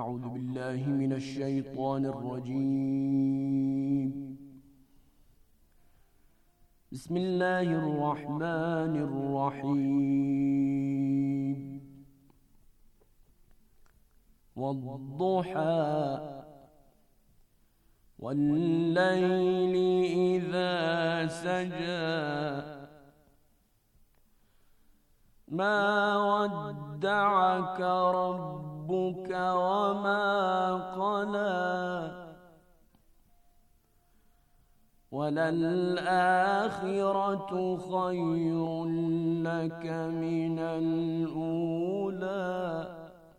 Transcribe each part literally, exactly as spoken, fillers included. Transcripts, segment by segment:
أعوذ بالله من الشيطان الرجيم. بسم الله الرحمن الرحيم. والضحى والليل إذا سجى ما ودعك ربك وما قلى وللآخرة خير لك من الأولى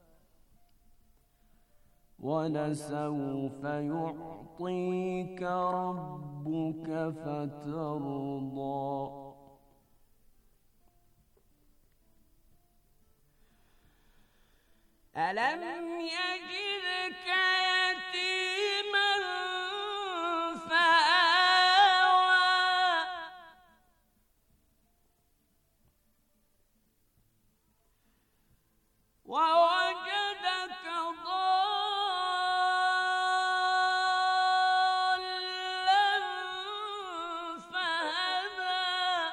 ولسوف يعطيك ربك فترضى. ألم يجدك يتيما فآوى ووجدك ضالا فهدى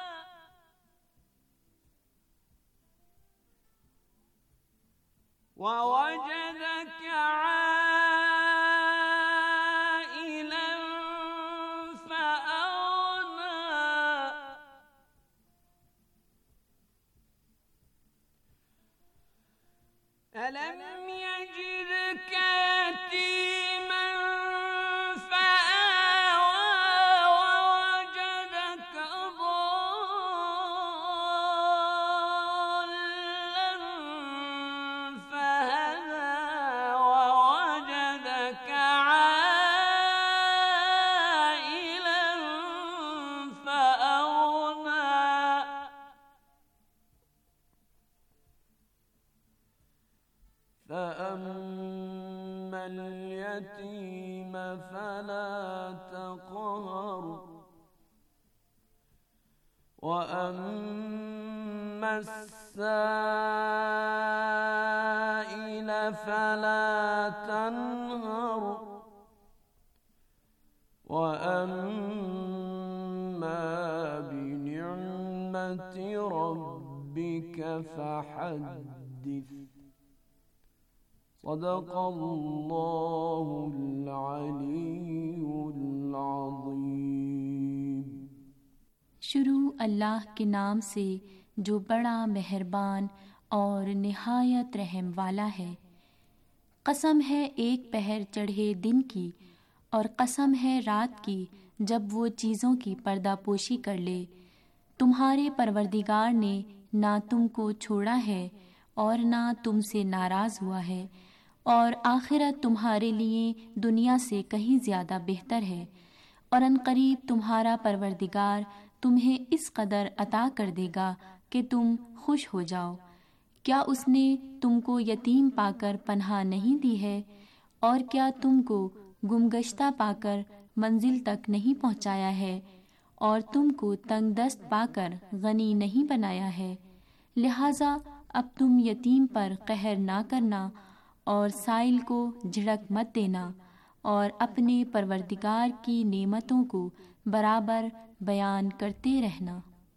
ووجدك عائلا فأغنى ألم يجدك يتيما فآوى ووجدك ضالا فهدى ووجدك عائلا فأغنى فأما اليتيم فلا تقهر وأما السائل فلا تنهر وأما بنعمة ربك فحدث. صدق اللہ العلی العظیم. شروع اللہ کے نام سے جو بڑا مہربان اور نہایت رحم والا ہے. قسم ہے ایک پہر چڑھے دن کی اور قسم ہے رات کی جب وہ چیزوں کی پردہ پوشی کر لے. تمہارے پروردگار نے نہ تم کو چھوڑا ہے اور نہ تم سے ناراض ہوا ہے، اور آخرت تمہارے لیے دنیا سے کہیں زیادہ بہتر ہے، اور ان قریب تمہارا پروردگار تمہیں اس قدر عطا کر دے گا کہ تم خوش ہو جاؤ. کیا اس نے تم کو یتیم پا کر پناہ نہیں دی ہے، اور کیا تم کو گمگشتہ پا کر منزل تک نہیں پہنچایا ہے، اور تم کو تنگ دست پا کر غنی نہیں بنایا ہے؟ لہٰذا اب تم یتیم پر قہر نہ کرنا اور سائل کو جھڑک مت دینا، اور اپنے پروردگار کی نعمتوں کو برابر بیان کرتے رہنا.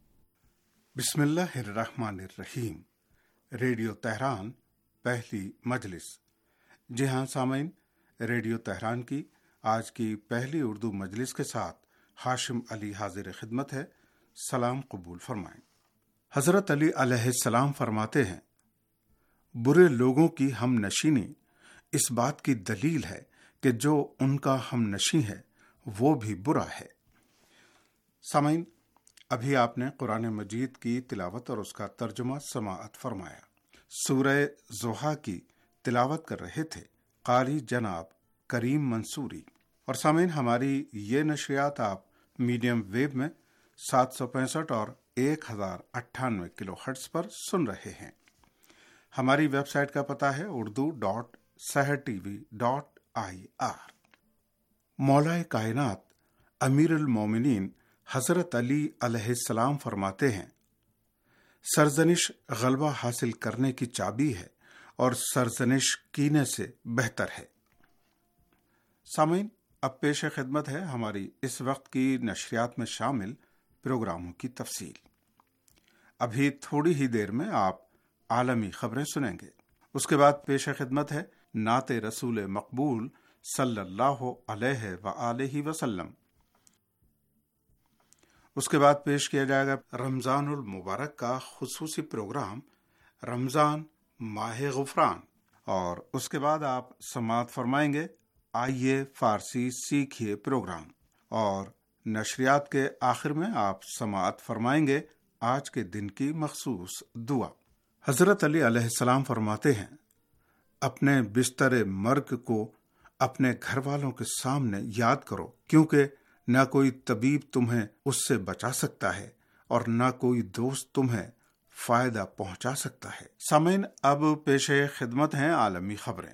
بسم اللہ الرحمن الرحیم. ریڈیو تہران پہلی مجلس. جی ہاں سامعین، ریڈیو تہران کی آج کی پہلی اردو مجلس کے ساتھ ہاشم علی حاضر خدمت ہے. سلام قبول فرمائیں. حضرت علی علیہ السلام فرماتے ہیں، برے لوگوں کی ہم نشینی اس بات کی دلیل ہے کہ جو ان کا ہم نشیں ہے وہ بھی برا ہے. سامعین، ابھی آپ نے قرآن مجید کی تلاوت اور اس کا ترجمہ سماعت فرمایا. سورہ ضحیٰ کی تلاوت کر رہے تھے قاری جناب کریم منصوری. اور سامعین، ہماری یہ نشریات آپ میڈیم ویو میں سات سو پینسٹھ اور ایک ہزار اٹھانوے کلو ہرٹز پر سن رہے ہیں. ہماری ویب سائٹ کا پتہ ہے Urdu dot Sahar T V dot I R. مولا کائنات امیر المومنین حضرت علی علیہ السلام فرماتے ہیں، سرزنش غلبہ حاصل کرنے کی چابی ہے اور سرزنش کینے سے بہتر ہے۔ سامعین، اب پیش خدمت ہے ہماری اس وقت کی نشریات میں شامل پروگراموں کی تفصیل۔ ابھی تھوڑی ہی دیر میں آپ عالمی خبریں سنیں گے، اس کے بعد پیش خدمت ہے نعت رسول مقبول صلی اللہ علیہ وآلہ وسلم۔ اس کے بعد پیش کیا جائے گا رمضان المبارک کا خصوصی پروگرام رمضان ماہ غفران، اور اس کے بعد آپ سماعت فرمائیں گے آئیے فارسی سیکھیے پروگرام، اور نشریات کے آخر میں آپ سماعت فرمائیں گے آج کے دن کی مخصوص دعا۔ حضرت علی علیہ السلام فرماتے ہیں، اپنے بستر مرگ کو اپنے گھر والوں کے سامنے یاد کرو، کیونکہ نہ کوئی طبیب تمہیں اس سے بچا سکتا ہے اور نہ کوئی دوست تمہیں فائدہ پہنچا سکتا ہے۔ سامعین، اب پیش خدمت ہیں عالمی خبریں۔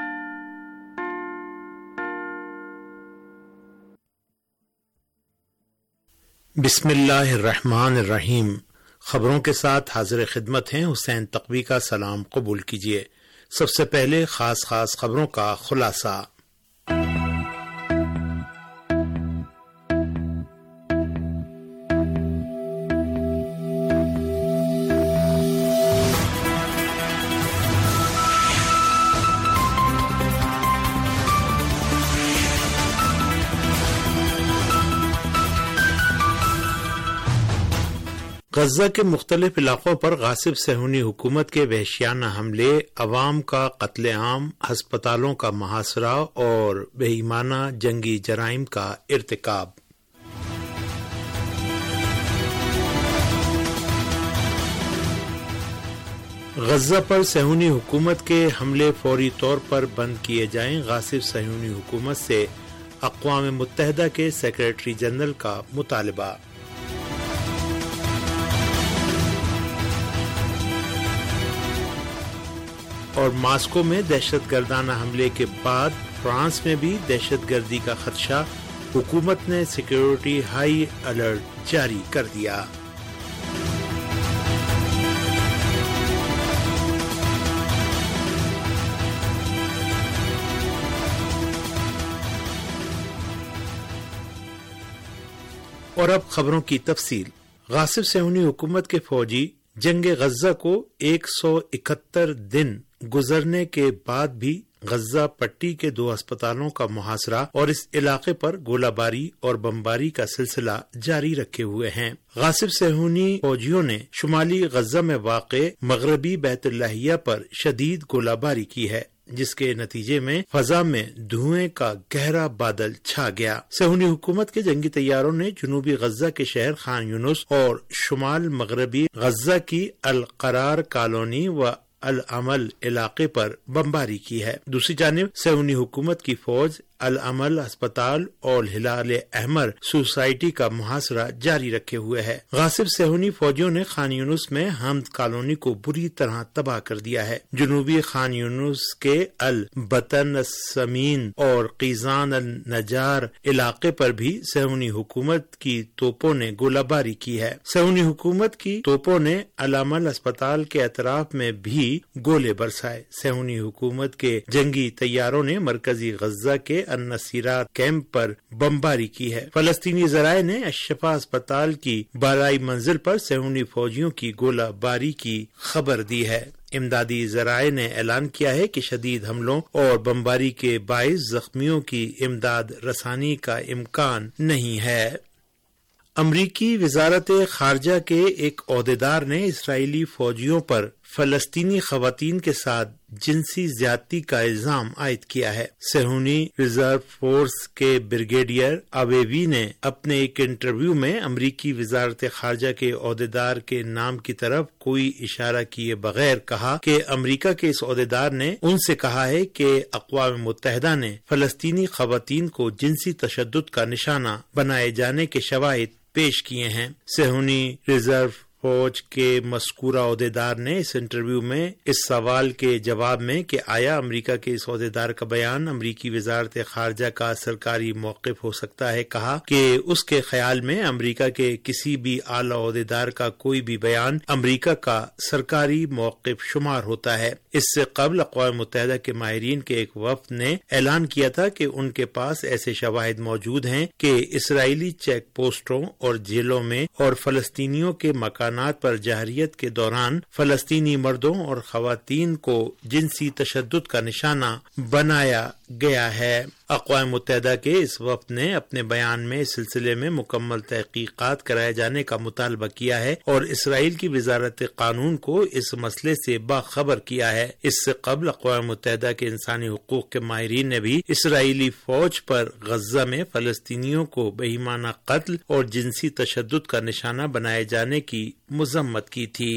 بسم اللہ الرحمن الرحیم۔ خبروں کے ساتھ حاضر خدمت ہیں حسین تقوی کا سلام قبول کیجیے۔ سب سے پہلے خاص خاص خبروں کا خلاصہ۔ غزہ کے مختلف علاقوں پر غاصب صہیونی حکومت کے وحشیانہ حملے، عوام کا قتل عام، ہسپتالوں کا محاصرہ اور بے ایمانہ جنگی جرائم کا ارتکاب۔ غزہ پر صہیونی حکومت کے حملے فوری طور پر بند کیے جائیں، غاصب صہیونی حکومت سے اقوام متحدہ کے سیکریٹری جنرل کا مطالبہ۔ اور ماسکو میں دہشت گردانہ حملے کے بعد فرانس میں بھی دہشت گردی کا خدشہ، حکومت نے سیکیورٹی ہائی الرٹ جاری کر دیا۔ اور اب خبروں کی تفصیل۔ غاصب صہیونی حکومت کے فوجی جنگ غزہ کو ایک سو اکہتر دن گزرنے کے بعد بھی غزہ پٹی کے دو ہسپتالوں کا محاصرہ اور اس علاقے پر گولہ باری اور بمباری کا سلسلہ جاری رکھے ہوئے ہیں۔ غاصب صہیونی فوجیوں نے شمالی غزہ میں واقع مغربی بیت اللحیہ پر شدید گولہ باری کی ہے، جس کے نتیجے میں فضا میں دھوئیں کا گہرا بادل چھا گیا۔ صہیونی حکومت کے جنگی طیاروں نے جنوبی غزہ کے شہر خان یونس اور شمال مغربی غزہ کی القرار کالونی و العمل علاقے پر بمباری کی ہے۔ دوسری جانب صہیونی حکومت کی فوج العمل ہسپتال اور ہلال احمر سوسائٹی کا محاصرہ جاری رکھے ہوئے ہے۔ غاصب صہیونی فوجیوں نے خان یونس میں حمد کالونی کو بری طرح تباہ کر دیا ہے۔ جنوبی خان یونس کے البطن السمین اور قیزان النجار علاقے پر بھی صہیونی حکومت کی توپوں نے گولہ باری کی ہے۔ صہیونی حکومت کی توپوں نے العمل ہسپتال کے اطراف میں بھی گولے برسائے۔ صہیونی حکومت کے جنگی طیاروں نے مرکزی غزہ کے النصیرات کیمپ پر بمباری کی ہے۔ فلسطینی ذرائع نے الشفا اسپتال کی بالائی منزل پر صہیونی فوجیوں کی گولہ باری کی خبر دی ہے۔ امدادی ذرائع نے اعلان کیا ہے کہ شدید حملوں اور بمباری کے باعث زخمیوں کی امداد رسانی کا امکان نہیں ہے۔ امریکی وزارت خارجہ کے ایک عہدیدار نے اسرائیلی فوجیوں پر فلسطینی خواتین کے ساتھ جنسی زیادتی کا الزام عائد کیا ہے۔ صہیونی ریزرو فورس کے بریگیڈیئر اویوی نے اپنے ایک انٹرویو میں امریکی وزارت خارجہ کے عہدیدار کے نام کی طرف کوئی اشارہ کیے بغیر کہا کہ امریکہ کے اس عہدیدار نے ان سے کہا ہے کہ اقوام متحدہ نے فلسطینی خواتین کو جنسی تشدد کا نشانہ بنائے جانے کے شواہد پیش کیے ہیں۔ صہیونی ریزرو فوج کے مذکورہ عہدیدار نے اس انٹرویو میں اس سوال کے جواب میں کہ آیا امریکہ کے اس عہدیدار کا بیان امریکی وزارت خارجہ کا سرکاری موقف ہو سکتا ہے، کہا کہ اس کے خیال میں امریکہ کے کسی بھی اعلی عہدیدار کا کوئی بھی بیان امریکہ کا سرکاری موقف شمار ہوتا ہے۔ اس سے قبل اقوام متحدہ کے ماہرین کے ایک وفد نے اعلان کیا تھا کہ ان کے پاس ایسے شواہد موجود ہیں کہ اسرائیلی چیک پوسٹوں اور جیلوں میں اور فلسطینیوں کے مکانات پر جارحیت کے دوران فلسطینی مردوں اور خواتین کو جنسی تشدد کا نشانہ بنایا گیا ہے۔ اقوام متحدہ کے اس وفد نے اپنے بیان میں اس سلسلے میں مکمل تحقیقات کرائے جانے کا مطالبہ کیا ہے اور اسرائیل کی وزارت قانون کو اس مسئلے سے باخبر کیا ہے۔ اس سے قبل اقوام متحدہ کے انسانی حقوق کے ماہرین نے بھی اسرائیلی فوج پر غزہ میں فلسطینیوں کو بہیمانہ قتل اور جنسی تشدد کا نشانہ بنائے جانے کی مذمت کی تھی۔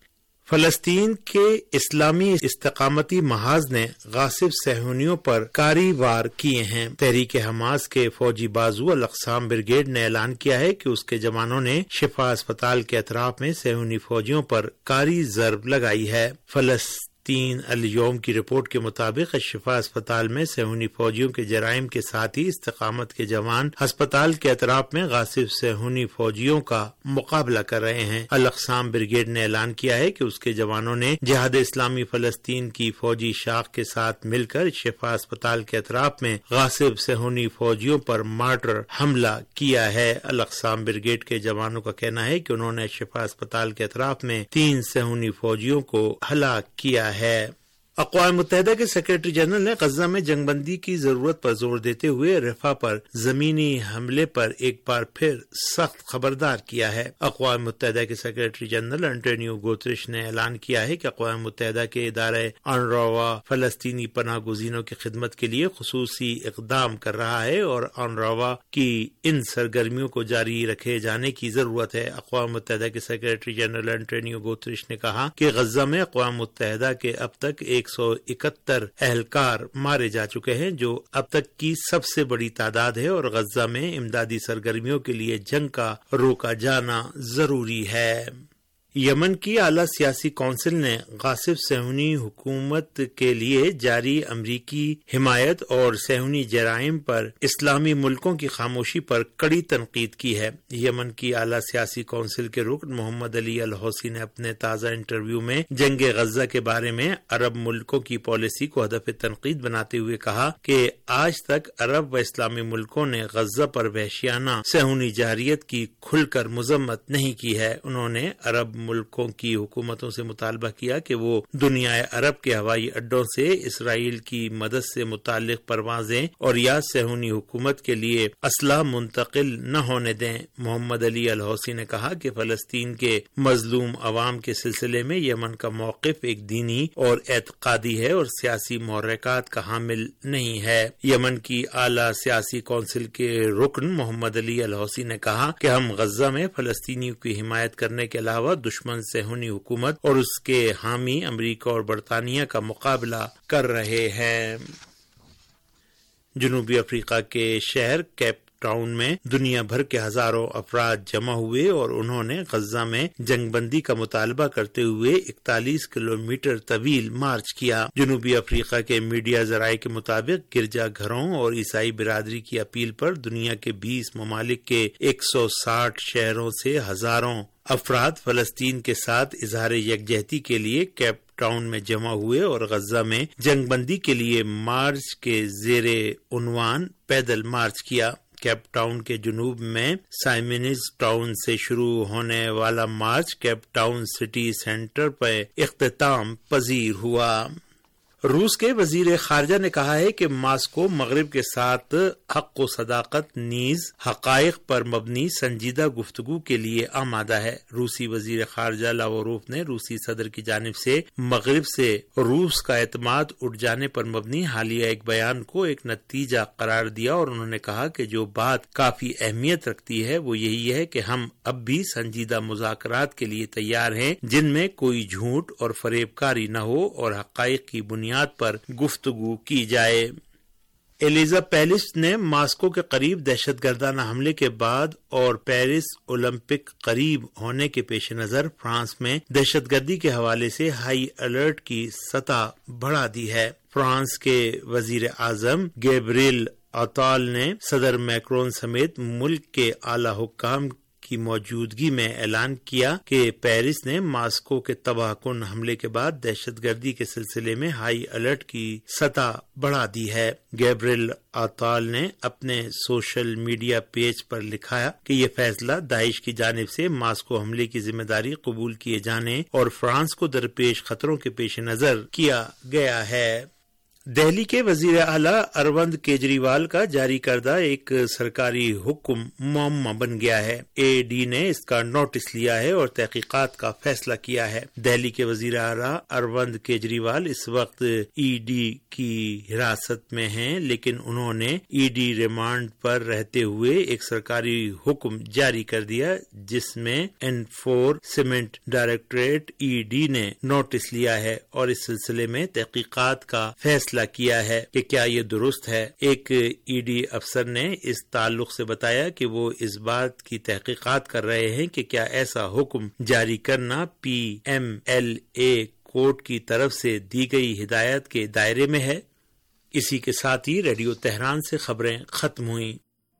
فلسطین کے اسلامی استقامتی محاذ نے غاصب صہیونیوں پر کاری وار کیے ہیں۔ تحریک حماس کے فوجی بازو الاقصام بریگیڈ نے اعلان کیا ہے کہ اس کے جوانوں نے شفا اسپتال کے اطراف میں صہیونی فوجیوں پر کاری ضرب لگائی ہے۔ فلسطین الیوم کی رپورٹ کے مطابق شفا اسپتال میں صہیونی فوجیوں کے جرائم کے ساتھ ہی استقامت کے جوان ہسپتال کے اطراف میں غاصب صہیونی فوجیوں کا مقابلہ کر رہے ہیں۔ الاقصام بریگیڈ نے اعلان کیا ہے کہ اس کے جوانوں نے جہاد اسلامی فلسطین کی فوجی شاخ کے ساتھ مل کر شفا اسپتال کے اطراف میں غاصب صہیونی فوجیوں پر مارٹر حملہ کیا ہے۔ الاقصام بریگیڈ کے جوانوں کا کہنا ہے کہ انہوں نے شفا اسپتال کے اطراف میں تین صہیونی فوجیوں کو ہلاک کیا ہے۔ اقوام متحدہ کے سیکرٹری جنرل نے غزہ میں جنگ بندی کی ضرورت پر زور دیتے ہوئے رفح پر زمینی حملے پر ایک بار پھر سخت خبردار کیا ہے۔ اقوام متحدہ کے سیکرٹری جنرل انٹونیو گوتریش نے اعلان کیا ہے کہ اقوام متحدہ کے ادارہ انروا فلسطینی پناہ گزینوں کی خدمت کے لیے خصوصی اقدام کر رہا ہے اور انروا کی ان سرگرمیوں کو جاری رکھے جانے کی ضرورت ہے۔ اقوام متحدہ کے سیکرٹری جنرل انٹونیو گوتریش نے کہا کہ غزہ میں اقوام متحدہ کے اب تک ایک سو اکہتر اہلکار مارے جا چکے ہیں، جو اب تک کی سب سے بڑی تعداد ہے، اور غزہ میں امدادی سرگرمیوں کے لیے جنگ کا روکا جانا ضروری ہے۔ یمن کی اعلیٰ سیاسی کونسل نے غاصب صہیونی حکومت کے لیے جاری امریکی حمایت اور صہیونی جرائم پر اسلامی ملکوں کی خاموشی پر کڑی تنقید کی ہے۔ یمن کی اعلیٰ سیاسی کونسل کے رکن محمد علی الحوثی نے اپنے تازہ انٹرویو میں جنگ غزہ کے بارے میں عرب ملکوں کی پالیسی کو ہدف تنقید بناتے ہوئے کہا کہ آج تک عرب و اسلامی ملکوں نے غزہ پر وحشیانہ صہیونی جارحیت کی کھل کر مذمت نہیں کی ہے۔ انہوں نے عرب ملکوں کی حکومتوں سے مطالبہ کیا کہ وہ دنیا عرب کے ہوائی اڈوں سے اسرائیل کی مدد سے متعلق پروازیں اور یا صہیونی حکومت کے لیے اسلحہ منتقل نہ ہونے دیں۔ محمد علی الحوثی نے کہا کہ فلسطین کے مظلوم عوام کے سلسلے میں یمن کا موقف ایک دینی اور اعتقادی ہے اور سیاسی محرکات کا حامل نہیں ہے۔ یمن کی اعلیٰ سیاسی کونسل کے رکن محمد علی الحوثی نے کہا کہ ہم غزہ میں فلسطینیوں کی حمایت کرنے کے علاوہ دشمن صہیونی حکومت اور اس کے حامی امریکہ اور برطانیہ کا مقابلہ کر رہے ہیں۔ جنوبی افریقہ کے شہر کیپ ٹاؤن میں دنیا بھر کے ہزاروں افراد جمع ہوئے اور انہوں نے غزہ میں جنگ بندی کا مطالبہ کرتے ہوئے اکتالیس کلومیٹر طویل مارچ کیا۔ جنوبی افریقہ کے میڈیا ذرائع کے مطابق گرجا گھروں اور عیسائی برادری کی اپیل پر دنیا کے بیس ممالک کے ایک سو ساٹھ شہروں سے ہزاروں افراد فلسطین کے ساتھ اظہار یکجہتی کے لیے کیپ ٹاؤن میں جمع ہوئے اور غزہ میں جنگ بندی کے لیے مارچ کے زیر عنوان پیدل مارچ کیا۔ کیپ ٹاؤن کے جنوب میں سائمنز ٹاؤن سے شروع ہونے والا march Cape Town city centre پر اختتام پذیر ہوا۔ روس کے وزیر خارجہ نے کہا ہے کہ ماسکو مغرب کے ساتھ حق و صداقت نیز حقائق پر مبنی سنجیدہ گفتگو کے لیے آمادہ ہے۔ روسی وزیر خارجہ لاوروف نے روسی صدر کی جانب سے مغرب سے روس کا اعتماد اٹھ جانے پر مبنی حالیہ ایک بیان کو ایک نتیجہ قرار دیا اور انہوں نے کہا کہ جو بات کافی اہمیت رکھتی ہے وہ یہی ہے کہ ہم اب بھی سنجیدہ مذاکرات کے لیے تیار ہیں جن میں کوئی جھوٹ اور فریب کاری نہ ہو اور حقائق کی بنیاد پر گفتگو کی جائے۔ ایلیزا پیلس نے ماسکو کے قریب دہشت گردانہ حملے کے بعد اور پیرس اولمپک قریب ہونے کے پیش نظر فرانس میں دہشت گردی کے حوالے سے ہائی الرٹ کی سطح بڑھا دی ہے۔ فرانس کے وزیر اعظم گیبریل اتال نے صدر میکرون سمیت ملک کے اعلی حکام کی موجودگی میں اعلان کیا کہ پیرس نے ماسکو کے تباہ کن حملے کے بعد دہشت گردی کے سلسلے میں ہائی الرٹ کی سطح بڑھا دی ہے۔ گیبریل اتال نے اپنے سوشل میڈیا پیج پر لکھا کہ یہ فیصلہ داعش کی جانب سے ماسکو حملے کی ذمہ داری قبول کیے جانے اور فرانس کو درپیش خطروں کے پیش نظر کیا گیا ہے۔ دہلی کے وزیر اعلیٰ اروند کیجریوال کا جاری کردہ ایک سرکاری حکم معمہ بن گیا ہے۔ اے ڈی نے اس کا نوٹس لیا ہے اور تحقیقات کا فیصلہ کیا ہے۔ دہلی کے وزیر اعلیٰ اروند کیجریوال اس وقت ای ڈی کی حراست میں ہیں، لیکن انہوں نے ای ڈی ریمانڈ پر رہتے ہوئے ایک سرکاری حکم جاری کر دیا جس میں انفورسمنٹ ڈائریکٹوریٹ ای ڈی نے نوٹس لیا ہے اور اس سلسلے میں تحقیقات کا فیصلہ کیا ہے کہ کیا یہ درست ہے۔ ایک ای ڈی افسر نے اس تعلق سے بتایا کہ وہ اس بات کی تحقیقات کر رہے ہیں کہ کیا ایسا حکم جاری کرنا P M L A court کی طرف سے دی گئی ہدایت کے دائرے میں ہے۔ اسی کے ساتھ ہی ریڈیو تہران سے خبریں ختم ہوئیں۔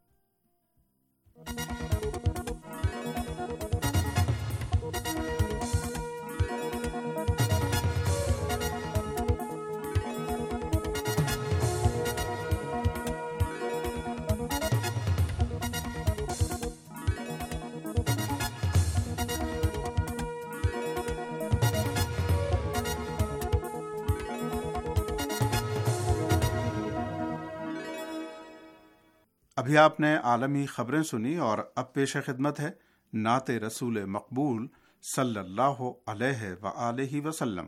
ابھی آپ نے عالمی خبریں سنی اور اب پیش خدمت ہے نعت رسول مقبول صلی اللہ علیہ وآلہ وسلم۔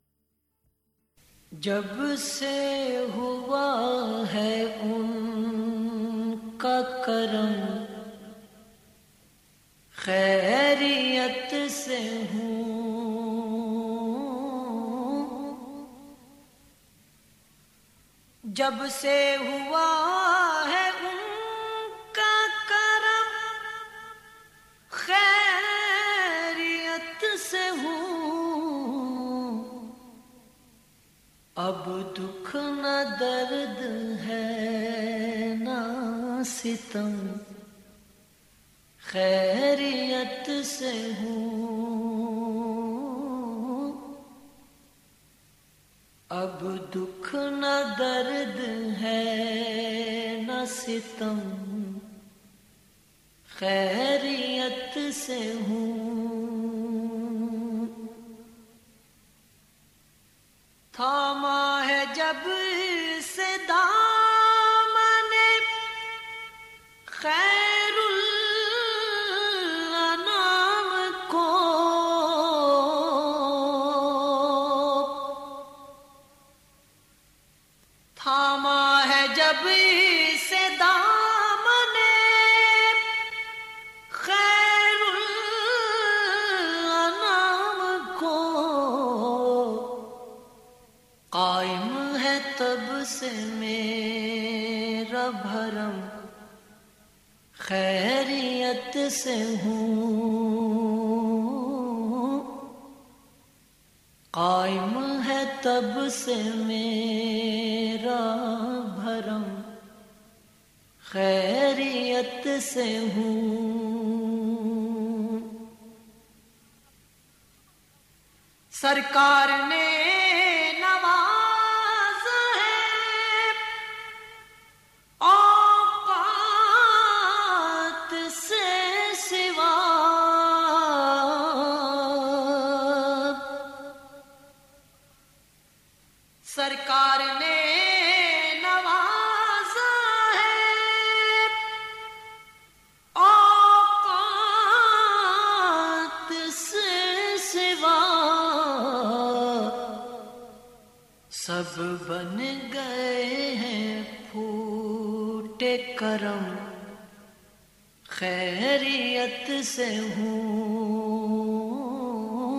جب سے ہوا ہے ان کا کرم، خیریت سے ہوں، جب سے ہوا ہے ان کا کرم، خیریت سے ہوں، اب دکھ نہ درد ہے نہ ستم، خیریت سے ہوں، اب دکھ نہ درد ہے نہ ستم، خیریت سے ہوں، تھاما ہے جب سے دامن خیر الانام کو، تھاما ہے جب سے دامن خیر الانام کو، قائم ہے تب سے میرا بھرم، خیریت سے ہوں، قائم ہے تب سے میرا بھرم، خیریت سے ہوں، سرکار نے نواز ہے اوقات سے سوا، سرکار نے نوازا ہے اوقات سے سوا، سب بن گئے ہیں پھوٹے کرم، خیریت سے ہوں،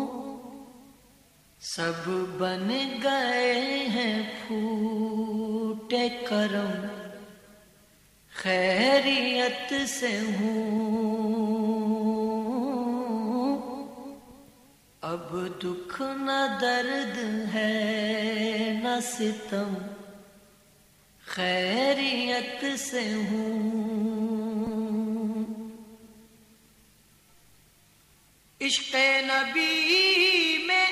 سب بن گئے ہیں پھوٹے کرم، خیریت سے ہوں، اب دکھ نہ درد ہے نہ ستم، خیریت سے ہوں۔ عشق نبی میں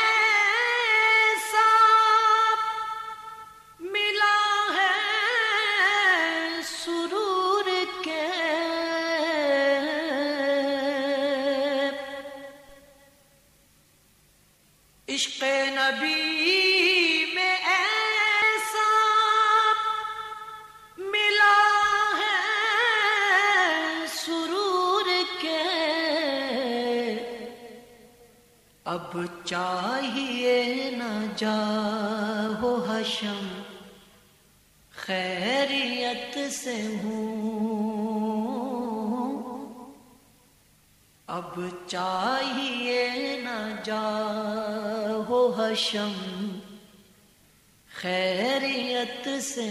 ایسا ملا ہے سرور کے، عشق نبی میں ایسا ملا ہے سرور کے، اب چاہیے نہ جاؤ حشم، خیریت سے ہوں، اب چاہیے نہ جاؤ حشم، خیریت سے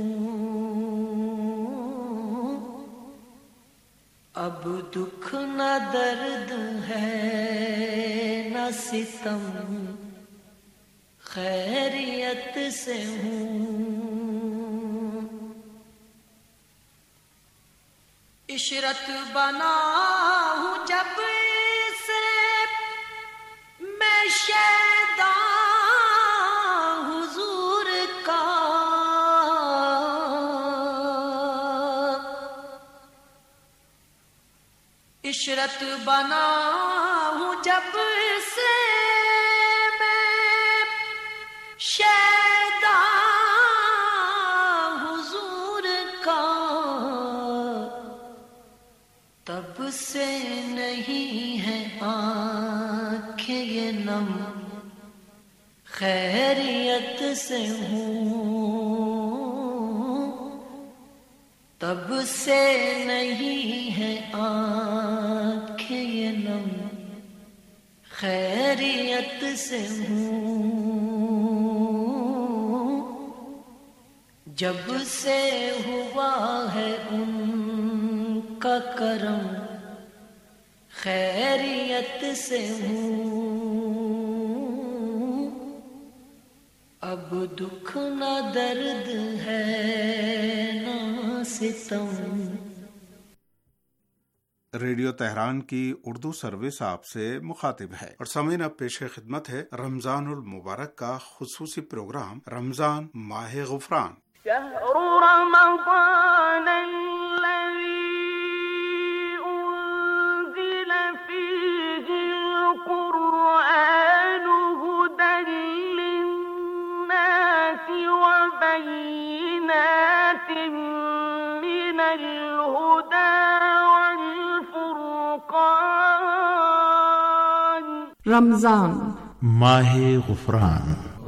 ہوں، اب دکھ نہ درد ہے نہ ستم، خیریت سے ہوں۔ عشرت بنا ہوں جب سے میں شیدا حضور کا، عشرت بنا ہوں جب سے میں شیدا حضور کا، تب سے نہیں ہے آنکھیں یہ نم، خیریت سے ہوں، تب سے نہیں ہے آنکھیں یہ نم، خیریت سے ہوں، جب سے ہوا ہے ان کا کرم، خیریت سے ہوں، اب دکھ نہ درد ہے نہ ستم۔ ریڈیو تہران کی اردو سروس آپ سے مخاطب ہے، اور سامعین اب پیش خدمت ہے رمضان المبارک کا خصوصی پروگرام رمضان ماہ غفران۔ شہر رمضان رمضان ماہ غفران۔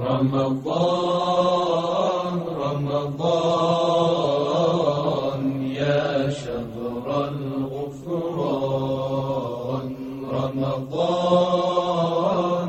رمضان رمضان یا شهر الغفران، رمضان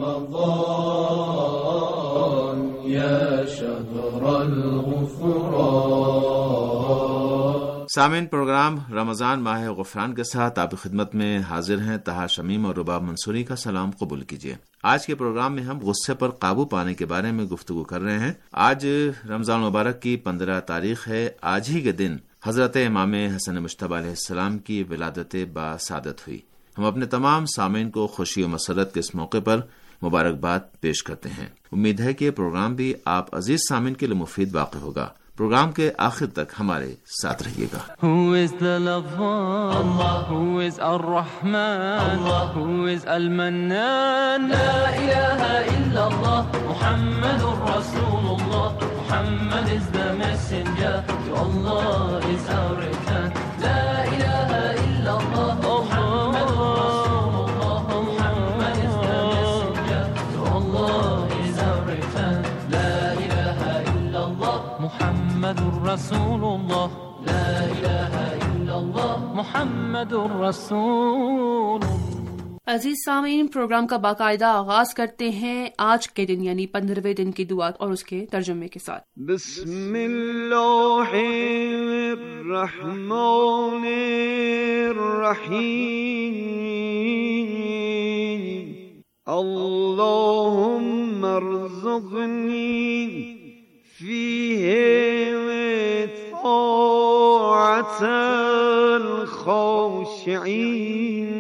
رمضان یا شهر الغفران۔ سامعین، پروگرام رمضان ماہ غفران کے ساتھ آپ کی خدمت میں حاضر ہیں طہا شمیم اور رباب منصوری کا سلام قبول کیجیے۔ آج کے پروگرام میں ہم غصے پر قابو پانے کے بارے میں گفتگو کر رہے ہیں۔ آج رمضان مبارک کی پندرہ تاریخ ہے۔ آج ہی کے دن حضرت امام حسن مجتبی علیہ السلام کی ولادت باسعادت ہوئی۔ ہم اپنے تمام سامعین کو خوشی و مسرت کے اس موقع پر مبارکباد پیش کرتے ہیں۔ امید ہے کہ یہ پروگرام بھی آپ عزیز سامعین کے لیے مفید واقع ہوگا۔ پروگرام کے آخر تک ہمارے ساتھ رہیے گا۔ Who is the Lafan? Allah. Who is Ar-Rahman? Allah. Who is Al-Mannan? La ilaha illallah Muhammadur Rasulullah. Muhammad is the messenger, to Allah is our return. La ilaha illallah Muhammadur Rasulullah. Muhammad is the messenger, to Allah is our return. La ilaha illallah Muhammadur Rasulullah. لا إله إلا الله محمد رسول الله۔ عزیز سامعین، programme کا باقاعدہ آغاز کرتے ہیں آج کے دن یعنی پندرہویں دن کی دعا اور اس کے ترجمے کے ساتھ۔ بسم اللہ الرحمن الرحیم، اللہم ارزقنی فیہ طاعة الخاشعین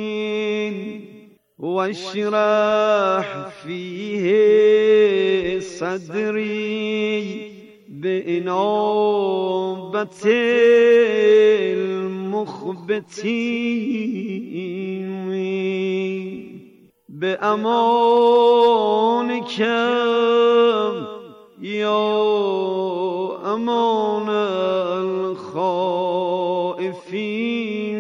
واشرح فيه صدري بإنابة المخبتين بأمانك يا أمان الخائفين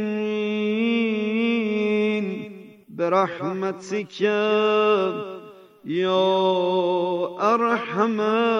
برحمتك یا ارحم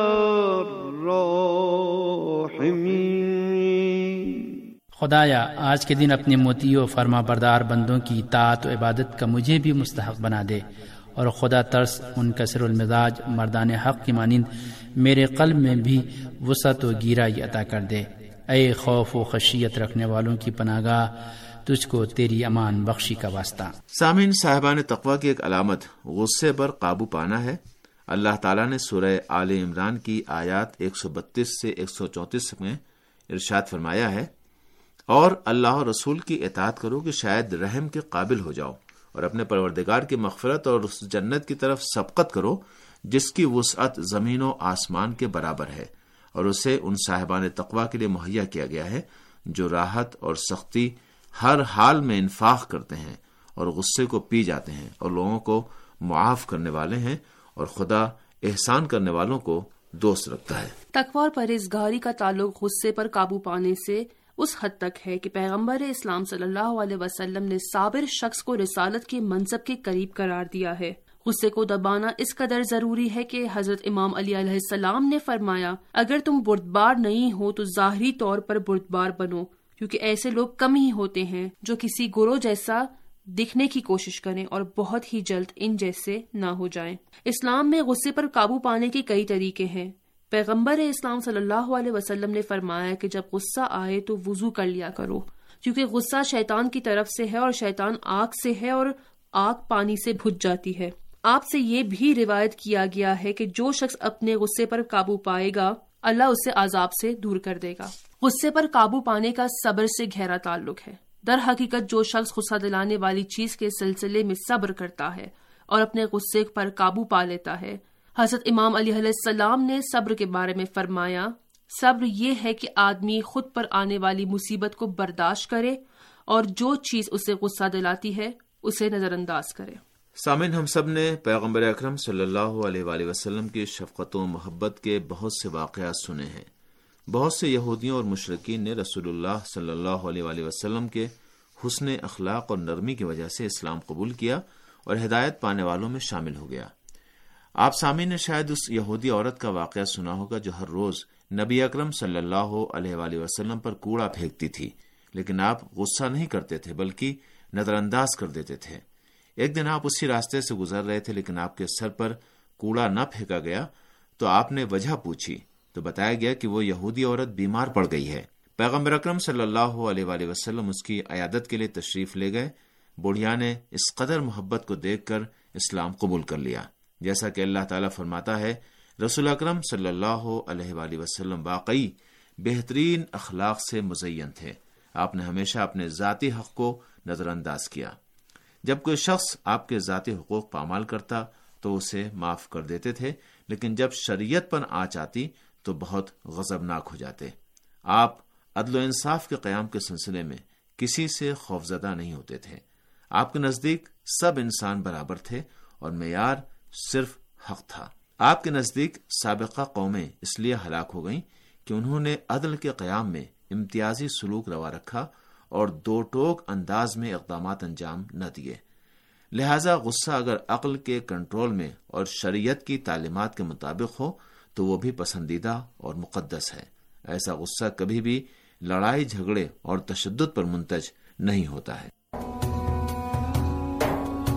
الراحمین۔ خدایا آج کے دن اپنے مطیع و فرما بردار بندوں کی اطاعت و عبادت کا مجھے بھی مستحق بنا دے، اور خدا ترس منکسر المزاج مردان حق کی مانند میرے قلب میں بھی وسعت و گیرائی عطا کر دے۔ اے خوف و خشیت رکھنے والوں کی پناہ گاہ، تجھ کو تیری امان بخشی کا واسطہ۔ سامعین، صاحبان تقوی کی ایک علامت غصے پر قابو پانا ہے۔ اللہ تعالیٰ نے سورہ آل عمران کی آیات ایک سو بتیس سے ایک سو چونتیس میں ارشاد فرمایا ہے، اور اللہ اور رسول کی اطاعت کرو کہ شاید رحم کے قابل ہو جاؤ، اور اپنے پروردگار کی مغفرت اور اس جنت کی طرف سبقت کرو جس کی وسعت زمین و آسمان کے برابر ہے، اور اسے ان صاحبان تقوی کے لیے مہیا کیا گیا ہے جو راحت اور سختی ہر حال میں انفاق کرتے ہیں اور غصے کو پی جاتے ہیں اور لوگوں کو معاف کرنے والے ہیں، اور خدا احسان کرنے والوں کو دوست رکھتا ہے۔ تقوی اور پرہیزگاری کا تعلق غصے پر قابو پانے سے اس حد تک ہے کہ پیغمبر اسلام صلی اللہ علیہ وسلم نے صابر شخص کو رسالت کے منصب کے قریب قرار دیا ہے۔ غصے کو دبانا اس قدر ضروری ہے کہ حضرت امام علی علیہ السلام نے فرمایا، اگر تم بردبار نہیں ہو تو ظاہری طور پر بردبار بنو، کیونکہ ایسے لوگ کم ہی ہوتے ہیں جو کسی گروہ جیسا دکھنے کی کوشش کریں اور بہت ہی جلد ان جیسے نہ ہو جائیں۔ اسلام میں غصے پر قابو پانے کے کئی طریقے ہیں۔ پیغمبر اسلام صلی اللہ علیہ وسلم نے فرمایا کہ جب غصہ آئے تو وضو کر لیا کرو، کیونکہ غصہ شیطان کی طرف سے ہے اور شیطان آگ سے ہے اور آگ پانی سے بھج جاتی ہے۔ آپ سے یہ بھی روایت کیا گیا ہے کہ جو شخص اپنے غصے پر قابو پائے گا اللہ اسے عذاب سے دور کر دے گا۔ غصے پر قابو پانے کا صبر سے گہرا تعلق ہے۔ در حقیقت جو شخص غصہ دلانے والی چیز کے سلسلے میں صبر کرتا ہے اور اپنے غصے پر قابو پا لیتا ہے، حضرت امام علی علیہ السلام نے صبر کے بارے میں فرمایا، صبر یہ ہے کہ آدمی خود پر آنے والی مصیبت کو برداشت کرے اور جو چیز اسے غصہ دلاتی ہے اسے نظر انداز کرے۔ سامعین، ہم سب نے پیغمبر اکرم صلی اللہ علیہ وآلہ وسلم کی شفقت و محبت کے بہت سے واقعات سنے ہیں۔ بہت سے یہودیوں اور مشرکین نے رسول اللہ صلی اللہ علیہ وآلہ وسلم کے حسن اخلاق اور نرمی کی وجہ سے اسلام قبول کیا اور ہدایت پانے والوں میں شامل ہو گیا۔ آپ سامعین نے شاید اس یہودی عورت کا واقعہ سنا ہوگا جو ہر روز نبی اکرم صلی اللہ علیہ وآلہ وسلم پر کوڑا پھینکتی تھی، لیکن آپ غصہ نہیں کرتے تھے بلکہ نظر انداز کر دیتے تھے۔ ایک دن آپ اسی راستے سے گزر رہے تھے لیکن آپ کے سر پر کوڑا نہ پھینکا گیا تو آپ نے وجہ پوچھی تو بتایا گیا کہ وہ یہودی عورت بیمار پڑ گئی ہے۔ پیغمبر اکرم صلی اللہ علیہ وآلہ وسلم اس کی عیادت کے لیے تشریف لے گئے۔ بڑھیا نے اس قدر محبت کو دیکھ کر اسلام قبول کر لیا۔ جیسا کہ اللہ تعالیٰ فرماتا ہے، رسول اکرم صلی اللہ علیہ وآلہ وسلم واقعی بہترین اخلاق سے مزین تھے۔ آپ نے ہمیشہ اپنے ذاتی حق کو نظر انداز کیا۔ جب کوئی شخص آپ کے ذاتی حقوق پامال کرتا تو اسے معاف کر دیتے تھے، لیکن جب شریعت پر آنچ آتی تو بہت غضبناک ہو جاتے۔ آپ عدل و انصاف کے قیام کے سلسلے میں کسی سے خوفزدہ نہیں ہوتے تھے۔ آپ کے نزدیک سب انسان برابر تھے اور معیار صرف حق تھا۔ آپ کے نزدیک سابقہ قومیں اس لیے ہلاک ہو گئیں کہ انہوں نے عدل کے قیام میں امتیازی سلوک روا رکھا اور دو ٹوک انداز میں اقدامات انجام نہ دیے۔ لہذا غصہ اگر عقل کے کنٹرول میں اور شریعت کی تعلیمات کے مطابق ہو تو وہ بھی پسندیدہ اور مقدس ہے۔ ایسا غصہ کبھی بھی لڑائی جھگڑے اور تشدد پر منتج نہیں ہوتا ہے۔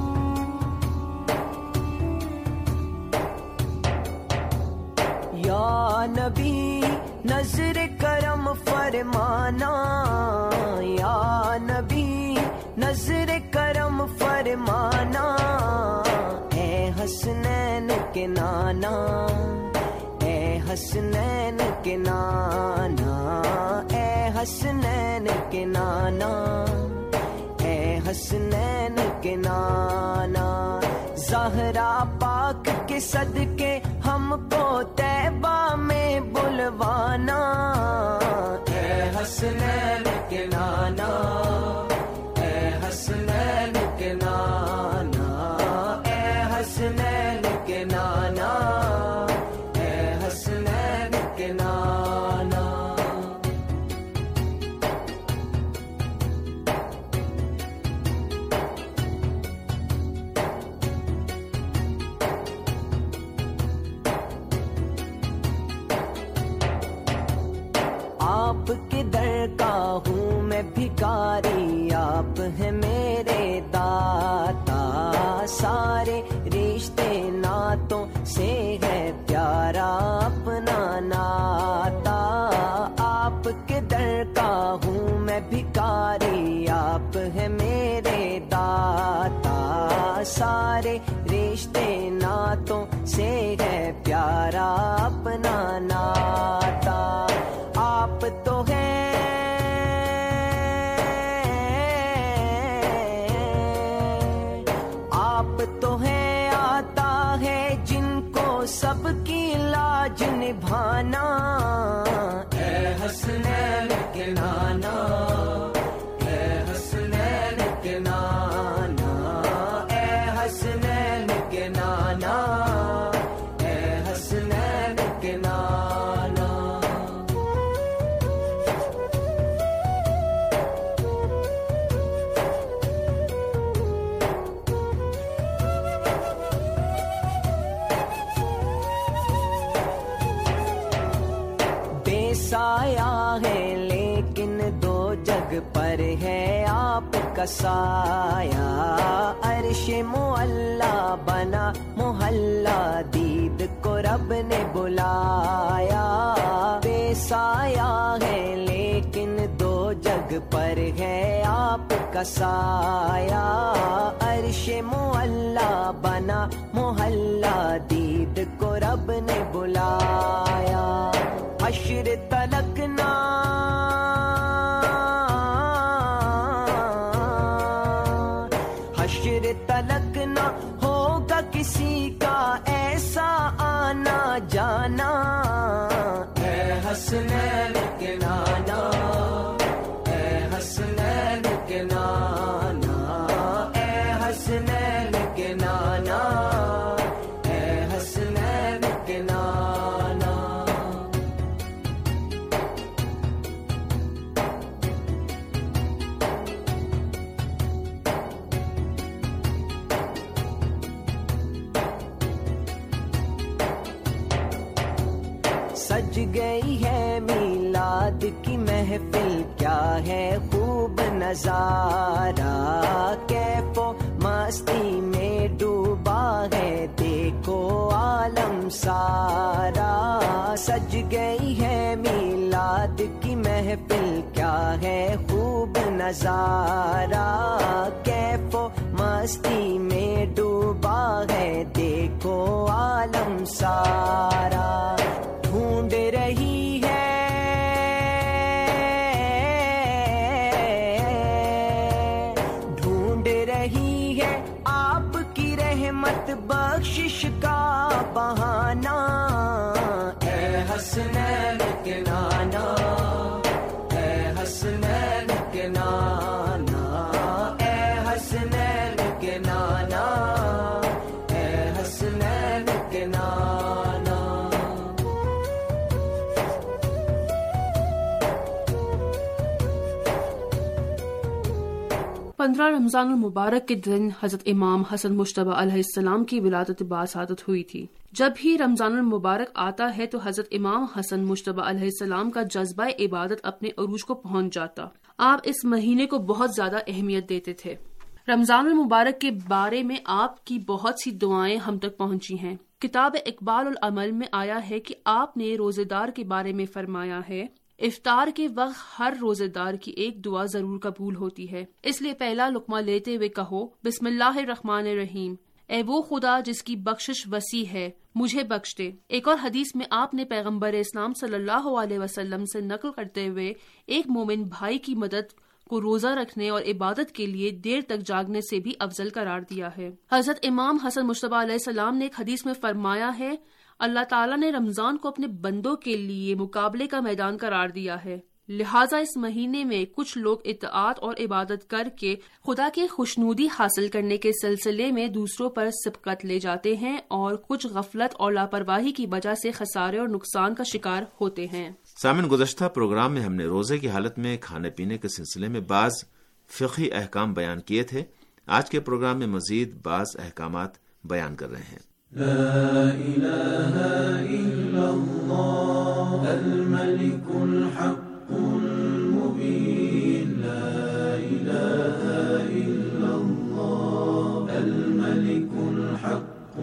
نبی نظر کرم فرمانا، یا نبی نظر کرم فرمانا، اے حسنین کے نانا، اے حسنین کے نانا، اے حسنین کے نانا، اے حسنین کے نانا، زہرا پاک کے صدقے ہم کو طیبہ میں بلوانا، اے حسنین کے نانا، اے حسنین کے نانا، اے حسنین کے نانا، اے حسنین کے نانا۔ آپ کے در کا ہوں میں بھکاری، آپ ہیں میرے داتا، سارے رشتے ناتوں سے ہے پیارا اپنا ناتا، آپ کے در کا ہوں میں بھکاری، آپ ہیں میرے داتا، سارے رشتے ناتوں سے ہے پیارا اپنا ناتا، آپ تو ہیں آپ تو ہیں آتا ہے جن کو سب کی لاج نبھانا، اے حسنین کے نانا، اے حسنین کے نانا، اے حسنین کے نانا، اے حسنین کے نانا۔ سایہ ہے لیکن دو جگ پر ہے آپ کا سایہ، عرش معلا بنا محلہ دید کو رب نے بلایا، بے سایہ ہے لیکن دو جگ پر ہے آپ کا سایہ، عرش معلا بنا محلہ دید کو رب نے بلایا، حشر تلک نہ حشر تلک نہ ہوگا کسی کا ایسا آنا جانا، اے حسنین کے نانا، اے حسنین کے نانا، اے حسنین کے نانا، اے حسنین کے نانا۔ سج گئی ہے میلاد کی محفل، کیا ہے خوب نظارہ، کیف و مستی میں ڈوبا ہے دیکھو عالم سارا، سج گئی ہے میلاد کی محفل، کیا ہے خوب نظارہ، کیف و مستی میں ڈوبا ہے دیکھو عالم سارا، ڈھونڈ رہی ہے ڈھونڈ رہی ہے آپ کی رحمت بخشش کا بہانہ، اے حسنین کے نانا، اے حسنین کے نانا، اے حسنین کے نانا، اے حسنین کے نانا۔ پندرہ رمضان المبارک کے دن حضرت امام حسن مجتبی علیہ السلام کی ولادت باسعادت ہوئی تھی۔ جب ہی رمضان المبارک آتا ہے تو حضرت امام حسن مجتبی علیہ السلام کا جذبہ عبادت اپنے عروج کو پہنچ جاتا۔ آپ اس مہینے کو بہت زیادہ اہمیت دیتے تھے۔ رمضان المبارک کے بارے میں آپ کی بہت سی دعائیں ہم تک پہنچی ہیں۔ کتاب اقبال العمل میں آیا ہے کہ آپ نے روزے دار کے بارے میں فرمایا ہے، افطار کے وقت ہر روزے دار کی ایک دعا ضرور قبول ہوتی ہے، اس لیے پہلا لقمہ لیتے ہوئے کہو بسم اللہ الرحمن الرحیم، اے وہ خدا جس کی بخشش وسیع ہے مجھے بخش دے۔ ایک اور حدیث میں آپ نے پیغمبر اسلام صلی اللہ علیہ وسلم سے نقل کرتے ہوئے ایک مومن بھائی کی مدد کو روزہ رکھنے اور عبادت کے لیے دیر تک جاگنے سے بھی افضل قرار دیا ہے۔ حضرت امام حسن مجتبیٰ علیہ السلام نے ایک حدیث میں فرمایا ہے، اللہ تعالیٰ نے رمضان کو اپنے بندوں کے لیے مقابلے کا میدان قرار دیا ہے، لہٰذا اس مہینے میں کچھ لوگ اطاعت اور عبادت کر کے خدا کی خوشنودی حاصل کرنے کے سلسلے میں دوسروں پر سبقت لے جاتے ہیں اور کچھ غفلت اور لاپرواہی کی وجہ سے خسارے اور نقصان کا شکار ہوتے ہیں۔ سامن، گزشتہ پروگرام میں ہم نے روزے کی حالت میں کھانے پینے کے سلسلے میں بعض فقہی احکام بیان کیے تھے۔ آج کے پروگرام میں مزید بعض احکامات بیان کر رہے ہیں۔ لا الہ الا اللہ الملک الحق المبین، لا الہ الا اللہ الملک الحق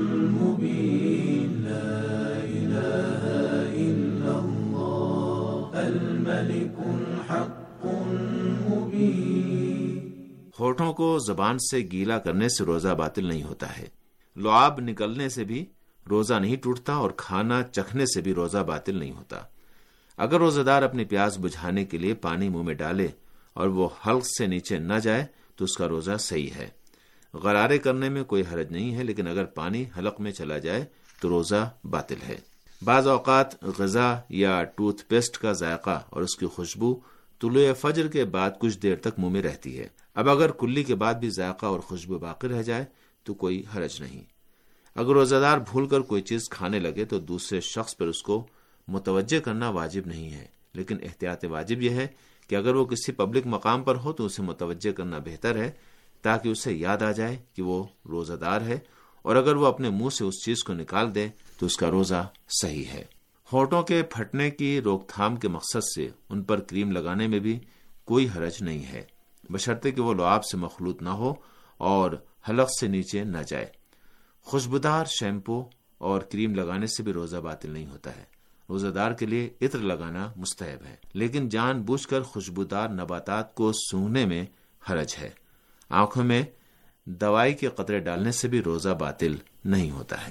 المبین، لا الہ الا اللہ الملک الحق المبین۔ ہونٹوں کو زبان سے گیلا کرنے سے روزہ باطل نہیں ہوتا ہے، لعاب نکلنے سے بھی روزہ نہیں ٹوٹتا اور کھانا چکھنے سے بھی روزہ باطل نہیں ہوتا۔ اگر روزہ دار اپنی پیاس بجھانے کے لیے پانی منہ میں ڈالے اور وہ حلق سے نیچے نہ جائے تو اس کا روزہ صحیح ہے۔ غرارے کرنے میں کوئی حرج نہیں ہے، لیکن اگر پانی حلق میں چلا جائے تو روزہ باطل ہے۔ بعض اوقات غذا یا ٹوتھ پیسٹ کا ذائقہ اور اس کی خوشبو طلوع فجر کے بعد کچھ دیر تک منہ میں رہتی ہے۔ اب اگر کلی کے بعد بھی ذائقہ اور خوشبو باقی رہ جائے تو کوئی حرج نہیں۔ اگر روزہ دار بھول کر کوئی چیز کھانے لگے تو دوسرے شخص پر اس کو متوجہ کرنا واجب نہیں ہے، لیکن احتیاط واجب یہ ہے کہ اگر وہ کسی پبلک مقام پر ہو تو اسے متوجہ کرنا بہتر ہے تاکہ اسے یاد آ جائے کہ وہ روزہ دار ہے، اور اگر وہ اپنے منہ سے اس چیز کو نکال دے تو اس کا روزہ صحیح ہے۔ ہونٹوں کے پھٹنے کی روک تھام کے مقصد سے ان پر کریم لگانے میں بھی کوئی حرج نہیں ہے، بشرطے کہ وہ لعاب سے مخلوط نہ ہو اور حلق سے نیچے نہ جائے۔ خوشبودار شیمپو اور کریم لگانے سے بھی روزہ باطل نہیں ہوتا ہے۔ روزہ دار کے لیے عطر لگانا مستحب ہے، لیکن جان بوجھ کر خوشبودار نباتات کو سونگھنے میں حرج ہے۔ آنکھوں میں دوائی کے قطرے ڈالنے سے بھی روزہ باطل نہیں ہوتا ہے۔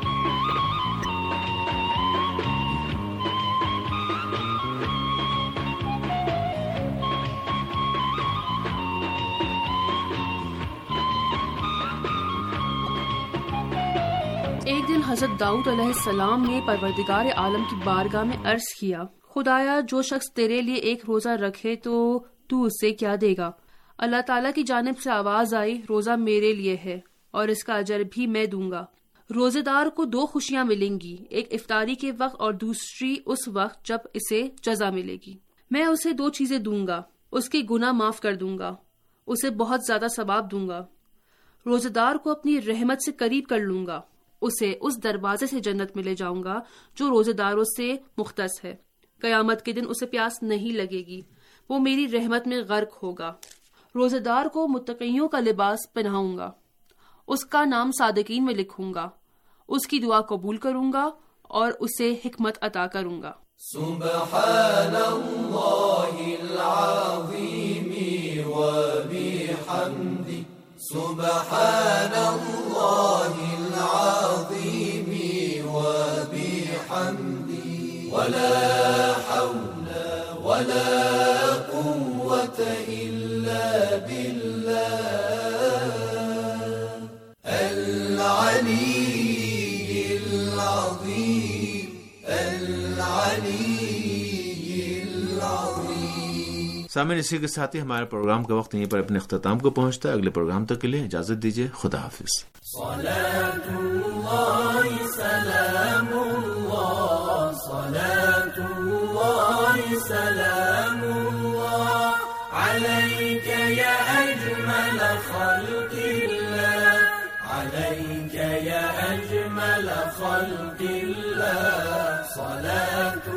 ایک دن حضرت داؤد علیہ السلام نے پروردگار عالم کی بارگاہ میں عرض کیا، خدایا جو شخص تیرے لیے ایک روزہ رکھے تو تو اس سے کیا دے گا؟ اللہ تعالیٰ کی جانب سے آواز آئی، روزہ میرے لیے ہے اور اس کا اجر بھی میں دوں گا۔ روزے دار کو دو خوشیاں ملیں گی، ایک افطاری کے وقت اور دوسری اس وقت جب اسے جزا ملے گی۔ میں اسے دو چیزیں دوں گا، اس کے گناہ معاف کر دوں گا، اسے بہت زیادہ ثواب دوں گا۔ روزے دار کو اپنی رحمت سے قریب کر لوں گا، اسے اس دروازے سے جنت میں لے جاؤں گا جو روزے داروں سے مختص ہے۔ قیامت کے دن اسے پیاس نہیں لگے گی، وہ میری رحمت میں غرق ہوگا۔ روزے دار کو متقیوں کا لباس پہناؤں گا، اس کا نام صادقین میں لکھوں گا، اس کی دعا قبول کروں گا اور اسے حکمت عطا کروں گا۔ سبحان اللہ العظیم و بحمدہ، سبحان اللہ العظیم و بحمدہ، ولا حول ولا قوة الا باللہ العلی العظیم العلی العظیم۔ سامعین، اسی کے ساتھ ہی ہمارے پروگرام کا وقت یہیں پر اپنے اختتام کو پہنچتا ہے۔ اگلے پروگرام تک کے لیے اجازت دیجیے، خدا حافظ۔ صلاة اللہ سلام اللہ، صلاة اللہ سلام اللہ علیک یا اجمل خلق اللہ، علیک یا اجمل خلق اللہ، صلاة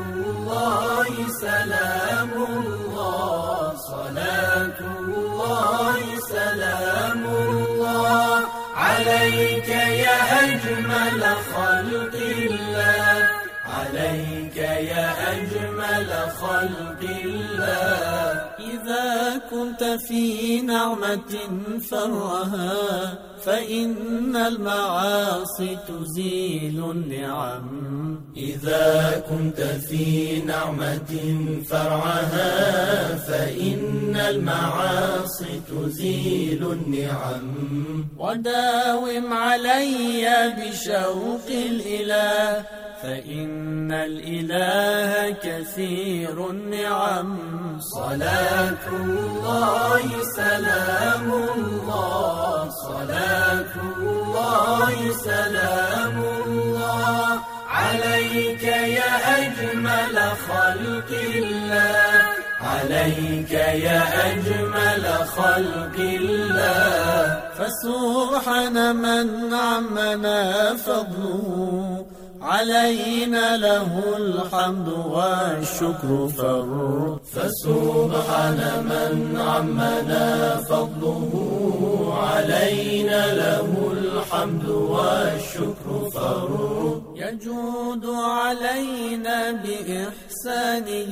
اللہ سلام اللہ، صلاة اللہ سلام الله عليك يا أجمل خلق الله عليك يا أجمل خلق الله إذا كنت في نعمة فرها فإن المعاصي تزيل النعم إذا كنت في نعمة فرعها فإن المعاصي تزيل النعم وداوم علي بشوق الإله فإن الإله كثير النعم صلاة الله سلام الله صلاة الله سلام الله عليك يا أجمل خلق الله عليك يا أجمل خلق الله فسبحان من عمنا فضله علينا له الحمد والشكر فر فسبحان من عمنا فضله علينا له الحمد والشكر فر يجود علينا بإحسانه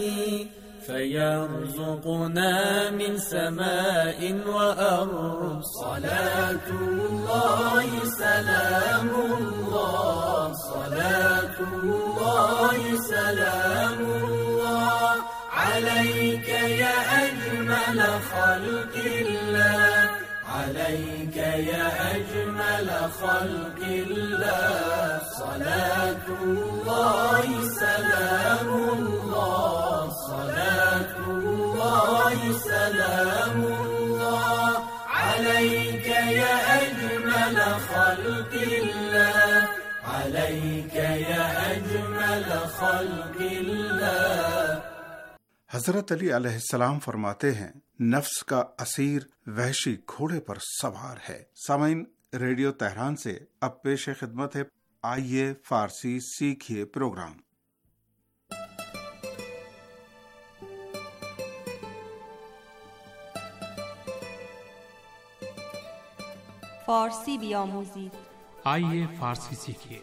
فيرزقنا من سماء وأرض صلاة الله سلام الله صلاة الله سلام الله عليك يا أجمل خلق الله عليك يا أجمل خلق الله صلاة الله سلام الله صلاة الله سلام الله عليك يا أجمل خلق الله عليك يا أجمل خلق الله حضرت علی علیہ السلام فرماتے ہیں نفس کا اسیر وحشی گھوڑے پر سوار ہے۔ سامعین، ریڈیو تہران سے اب پیش خدمت ہے آئیے فارسی سیکھیے پروگرام۔ فارسی بیاموزید، آئیے فارسی سیکھیے۔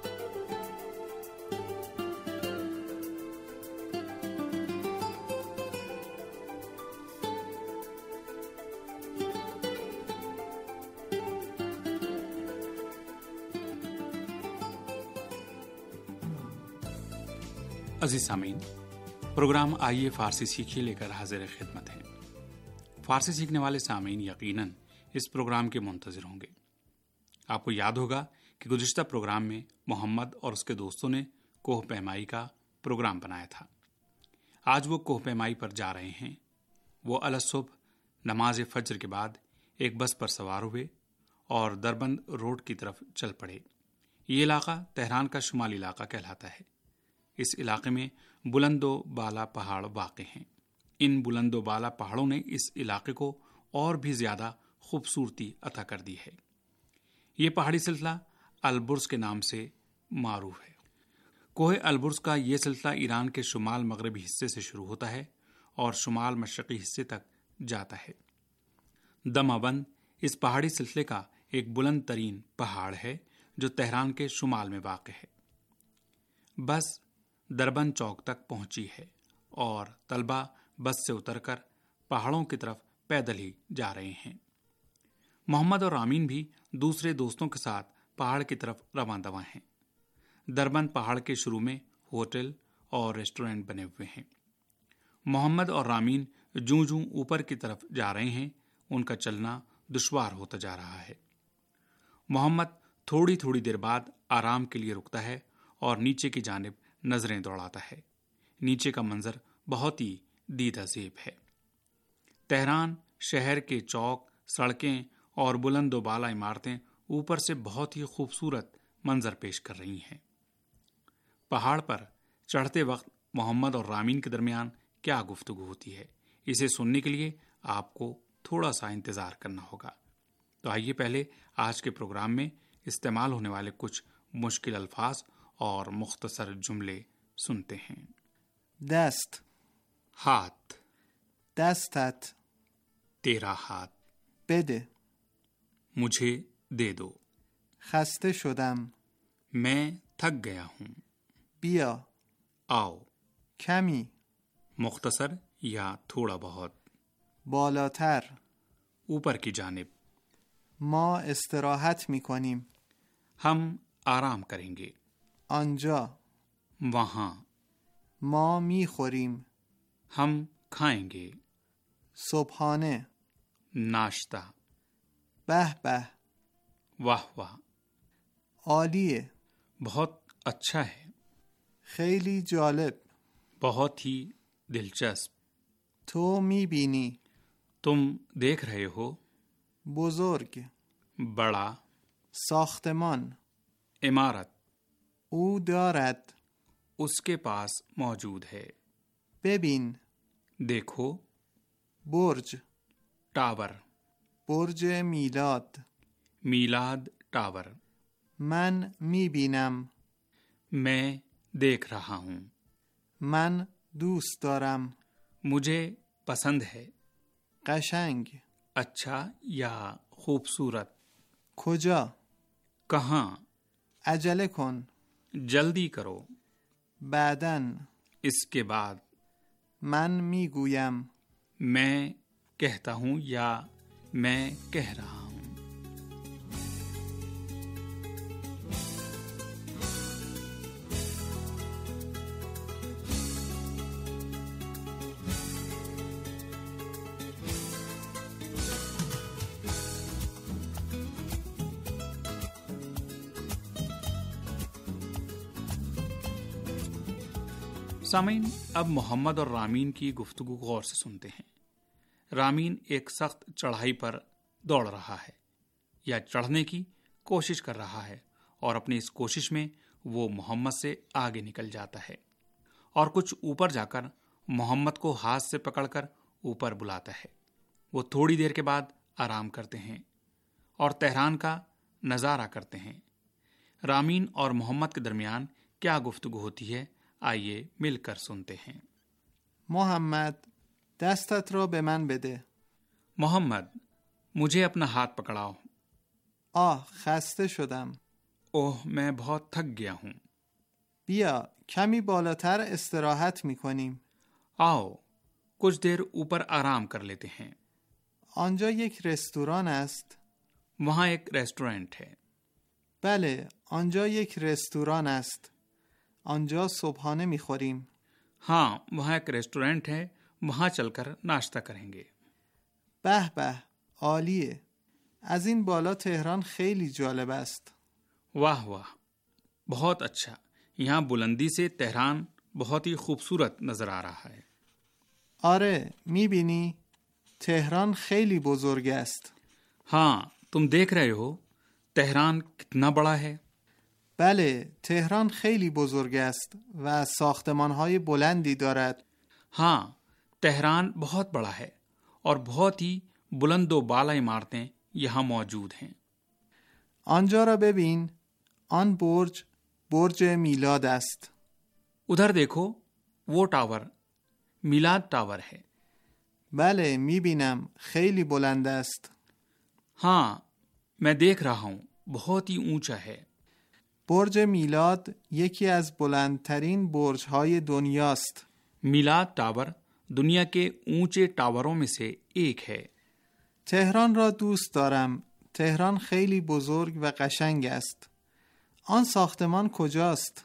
عزیز سامعین، پروگرام آئیے فارسی سیکھیے لے کر حاضر خدمت ہیں۔ فارسی سیکھنے والے سامعین یقیناً اس پروگرام کے منتظر ہوں گے۔ آپ کو یاد ہوگا کہ گزشتہ پروگرام میں محمد اور اس کے دوستوں نے کوہ پیمائی کا پروگرام بنایا تھا۔ آج وہ کوہ پیمائی پر جا رہے ہیں۔ وہ الصبح نماز فجر کے بعد ایک بس پر سوار ہوئے اور دربند روڈ کی طرف چل پڑے۔ یہ علاقہ تہران کا شمالی علاقہ کہلاتا ہے۔ اس علاقے میں بلند و بالا پہاڑ واقع ہیں۔ ان بلند و بالا پہاڑوں نے اس علاقے کو اور بھی زیادہ خوبصورتی عطا کر دی ہے۔ یہ پہاڑی سلسلہ البرز کے نام سے معروف ہے۔ کوہ البرز کا یہ سلسلہ ایران کے شمال مغربی حصے سے شروع ہوتا ہے اور شمال مشرقی حصے تک جاتا ہے۔ دماوند اس پہاڑی سلسلے کا ایک بلند ترین پہاڑ ہے جو تہران کے شمال میں واقع ہے۔ بس دربند چوک تک پہنچی ہے اور طلبہ بس سے اتر کر پہاڑوں کی طرف پیدل ہی جا رہے ہیں۔ محمد اور رامین بھی دوسرے دوستوں کے ساتھ پہاڑ کی طرف رواں دواں ہیں۔ دربند پہاڑ کے شروع میں ہوٹل اور ریسٹورینٹ بنے ہوئے ہیں۔ محمد اور رامین جوں جوں اوپر کی طرف جا رہے ہیں ان کا چلنا دشوار ہوتا جا رہا ہے۔ محمد تھوڑی تھوڑی دیر بعد آرام کے لیے رکتا ہے اور نیچے کی جانب نظریں دوڑاتا ہے۔ نیچے کا منظر بہت ہی دیدہ زیب ہے۔ تہران شہر کے چوک، سڑکیں اور بلند و بالا عمارتیں اوپر سے بہت ہی خوبصورت منظر پیش کر رہی ہیں۔ پہاڑ پر چڑھتے وقت محمد اور رامین کے درمیان کیا گفتگو ہوتی ہے، اسے سننے کے لیے آپ کو تھوڑا سا انتظار کرنا ہوگا۔ تو آئیے پہلے آج کے پروگرام میں استعمال ہونے والے کچھ مشکل الفاظ اور مختصر جملے سنتے ہیں۔ دست، ہاتھ، دستت، تیرا ہاتھ، بده. मुझे दे दो. خسته شدم. मैं थक गया हूँ. بیا. आओ. کمی. मुख्तसर या थोड़ा बहुत. بالاتر. ऊपर की जानिब. ما استراحت می کنیم. हम आराम करेंगे. آنجا. वहाँ. ما می خوریم. हम खाएंगे. صبحانه. नाश्ता. به به. वाह वाह. عالیه. बहुत अच्छा है. خیلی جالب. बहुत ही दिलचस्प. تو می بینی. तुम देख रहे हो. بزرگ. बड़ा. ساختمان. इमारत. او دارد. उसके पास मौजूद है. ببین. देखो. برج. टावर. برج میلاد. میلاد टावर. من می بینم. मैं देख रहा हूँ. من دوست دارم. मुझे पसंद है. قشنگ. अच्छा या खूबसूरत. کجا؟ कहाँ. عجله کن. जल्दी करो. بعدن. इसके बाद. من می گویم. मैं कहता हूँ या मैं कह रहा हूँ. सामीन, अब मोहम्मद और रामीन की गुफ्तगू गौर से सुनते हैं. रामीन एक सख्त चढ़ाई पर दौड़ रहा है या चढ़ने की कोशिश कर रहा है और अपनी इस कोशिश में वो मोहम्मद से आगे निकल जाता है और कुछ ऊपर जाकर मोहम्मद को हाथ से पकड़कर ऊपर बुलाता है. वो थोड़ी देर के बाद आराम करते हैं और तेहरान का नज़ारा करते हैं. रामीन और मोहम्मद के दरमियान क्या गुफ्तगू होती है, आइए मिलकर सुनते हैं. محمد دستت را به من بده. मोहम्मद, मुझे अपना हाथ पकड़ाओ. آه خسته شدم. ओह, मैं बहुत थक गया हूँ. بیا کمی بالاتر استراحت می کنیم. आओ, कुछ देर ऊपर आराम कर लेते हैं. آنجا یک رستوران است. वहाँ एक रेस्टोरेंट है. بله آنجا یک رستوران است. آنجا صبحانه می خوریم. हाँ, वहाँ एक रेस्टोरेंट है, वहाँ चलकर नाश्ता करेंगे. به به عالیه. از این بالا تهران خیلی جالب است. वाह वाह, बहुत अच्छा. यहाँ बुलंदी से तेहरान बहुत ही खूबसूरत नजर आ रहा है. آره می بینی تهران خیلی بزرگ است. हाँ, तुम देख रहे हो तेहरान कितना बड़ा है. بله تهران خیلی بزرگ است و ساختمان‌های بلندی دارد. हाँ, तेहरान बहुत बड़ा है और बहुत ही बुलंद व बाला इमारतें यहाँ मौजूद हैं. آنجا را ببین. آن برج برج میلاد است. उधर देखो, वो टावर میلاد टावर है. بله میبینم خیلی بلند است. हाँ, मैं देख रहा हूँ, बहुत ही ऊंचा है. برج میلاد یکی از بلندترین برج‌های دنیاست. میلاد टावर दुनिया के ऊंचे टावरों में से एक है. تهران را دوست دارم. تهران خیلی بزرگ و قشنگ است. آن ساختمان کجاست؟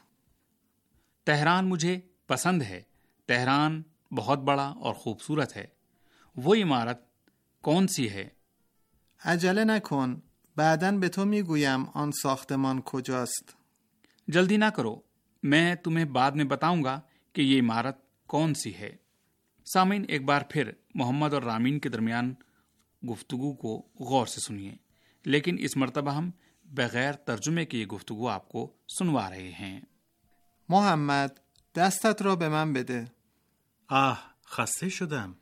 तेहरान मुझे पसंद है. तेहरान बहुत बड़ा और खूबसूरत है. वो इमारत कौन सी है? عجله نکن. بعداً به تو میگویم آن ساختمان کجاست. जल्दी ना करो, मैं तुम्हें बाद में बताऊंगा कि ये इमारत कौन सी है. सामीन, एक बार फिर मोहम्मद और रामीन के दरमियान गुफ्तगू को गौर से सुनिए, लेकिन इस मर्तबा हम बगैर तर्जुमे की ये गुफ्तगू आपको सुनवा रहे हैं. محمد دستت را به من بده. آه خسته شدم.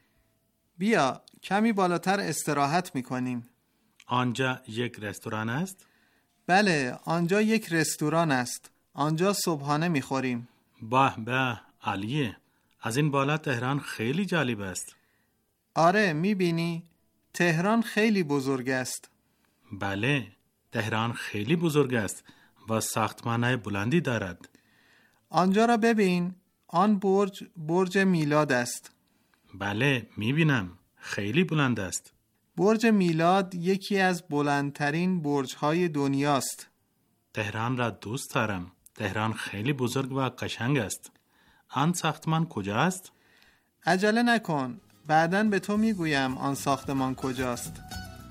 بیا کمی بالاتر استراحت میکنیم. آنجا یک رستوران است؟ بله آنجا یک رستوران است. آنجا صبحانه میخوریم. به به عالیه. از این بالا تهران خیلی جالب است. آره میبینی تهران خیلی بزرگ است. بله، تهران خیلی بزرگ است و ساختمان‌های بلندی دارد. آنجا را ببین، آن برج برج میلاد است. بله، می‌بینم. خیلی بلند است. برج میلاد یکی از بلندترین برج‌های دنیاست. تهران را دوست دارم. تهران خیلی بزرگ و قشنگ است. آن ساختمان کجا است؟ عجله نکن، بعداً به تو میگویم آن ساختمان کجاست.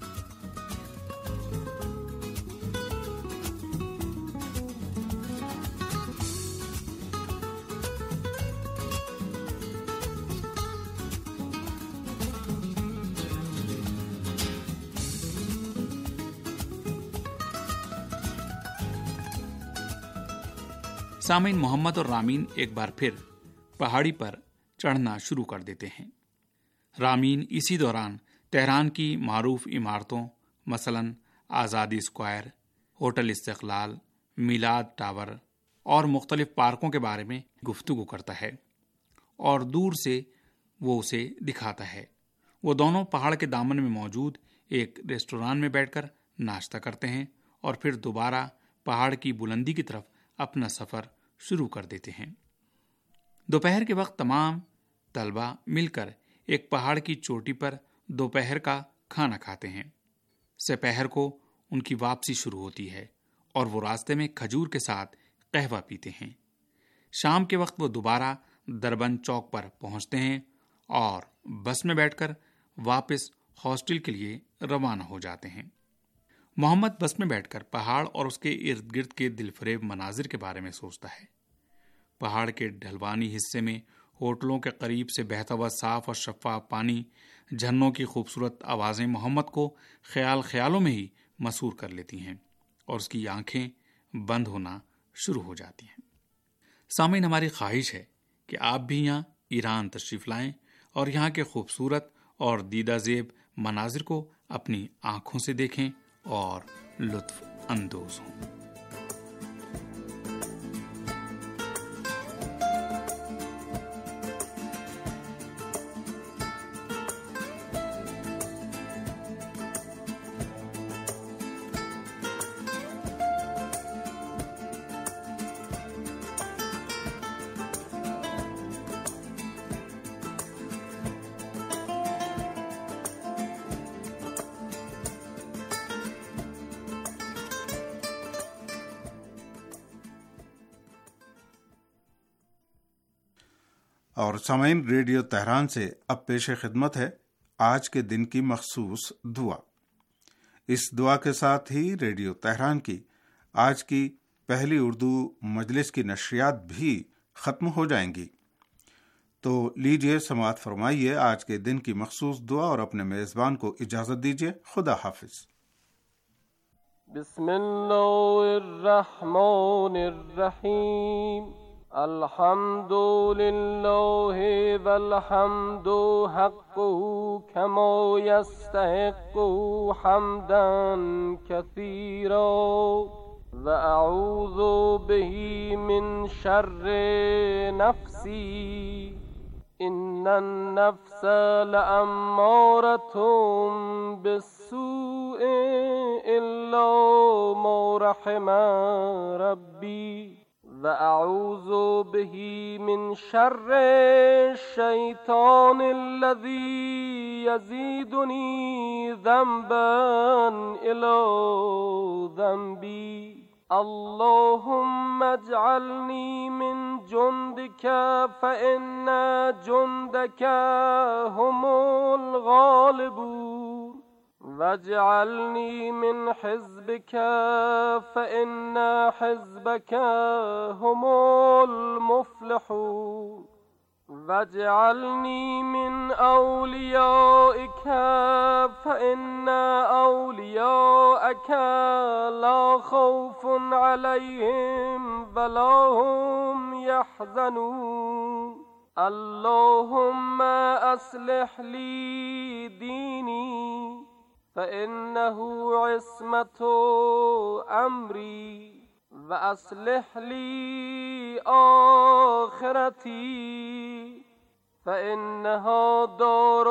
सामीन मोहम्मद और रामीन एक बार फिर पहाड़ी पर चढ़ना शुरू कर देते हैं। रामीन इसी दौरान तेहरान की मारूफ इमारतों मसलन आज़ादी स्क्वायर, होटल इस्तिक़लाल, मिलाद टावर और मुख्तलिफ पार्कों के बारे में गुफ्तगू करता है और दूर से वो उसे दिखाता है। वो दोनों पहाड़ के दामन में मौजूद एक रेस्टोरेंट में बैठकर नाश्ता करते हैं और फिर दोबारा पहाड़ की बुलंदी की तरफ अपना सफ़र शुरू कर देते हैं। दोपहर के वक्त तमाम तलबा मिलकर एक पहाड़ की चोटी पर दोपहर का खाना खाते हैं। सपहर को उनकी वापसी शुरू होती है और वो रास्ते में खजूर के साथ कहवा पीते हैं। शाम के वक्त वो दोबारा दरबन चौक पर पहुंचते हैं और बस में बैठकर वापस हॉस्टल के लिए रवाना हो जाते हैं। मोहम्मद बस में बैठकर पहाड़ और उसके इर्द गिर्द के दिलफरेब मनाजिर के बारे में सोचता है। पहाड़ के ढलवानी हिस्से में होटलों के करीब से बहता हुआ साफ और शफाफ पानी, झरनों की खूबसूरत आवाज़ें मोहम्मद को ख्याल ख्यालों में ही मसूर कर लेती हैं और उसकी आंखें बंद होना शुरू हो जाती हैं। सामीन, हमारी ख्वाहिश है कि आप भी यहाँ ईरान तशरीफ़ लाएं और यहाँ के खूबसूरत और दीदा ज़ेब मनाजिर को अपनी आँखों से देखें और लुत्फ़ अंदोज़ हों। और सामीन, रेडियो तेहरान से अब पेश खिदमत है आज के दिन की मखसूस दुआ। इस दुआ के साथ ही रेडियो तेहरान की आज की पहली उर्दू मजलिस की नशरियात भी ख़त्म हो जाएंगी। तो लीजिए समाअत फरमाइए आज के दिन की मखसूस दुआ और अपने मेज़बान को इजाज़त दीजिए। खुदा हाफिज। बिस्मिल्लाहिर्रहमानिर्रहीम। अल्हम्दुलिल्लाहि वल्हम्दु हक़्क़ुहु कमा यस्तहिक़्क़ु हम्दन कसीरा व अऊज़ु बिही मिन शर्रि नफ्सी इन्नन नफ्स लअम्मारतुम बिस्सूइ इल्ला मा रहिमा रब्बी वअऊज़ु बिही मिन शर्रि शैतानिल्लज़ी यज़ीदुनी ज़ंबन इला ज़ंबी। अल्लाहुम्मा अजअलनी मिन जुंदिका फ़इन्ना जुंदका हुमुल गालिबून वजअलनी मिन हिज़्बिका फ़इन्ना हिज़्बका हुमुल मुफ़्लिहून वजअलनी मिन औलियाइका फ़इन्ना औलियाअका ला खौफ़ुन अलैहिम वला हुम यहज़नून। अल्लाहुम्मा अस्लिह ली दीनी फ़इन्नहु इस्मतु अम्री वअस्लिह ली आखिरती فإنها دار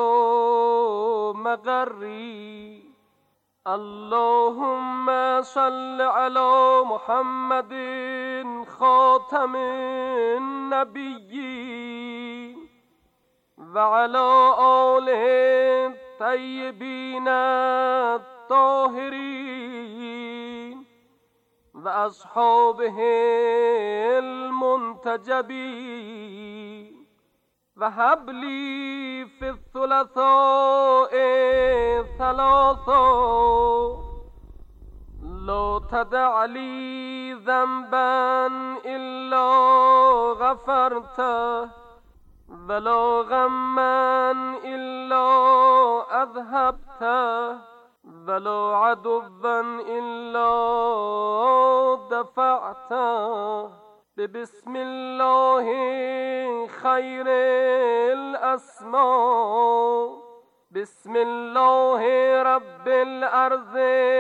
مقری. اللهم صل على محمد خاتم النبیین و علی آله الطیبین الطاهرین و اصحابه المنتجبین و هب لی فی الثلثاء ثلاثا لا تدع لی ذنبا الا غفرته ولا غما الا اذهبته ولا عدوا الا دفعته. بسم الله خیر الاسماء. بسم الله رب الارض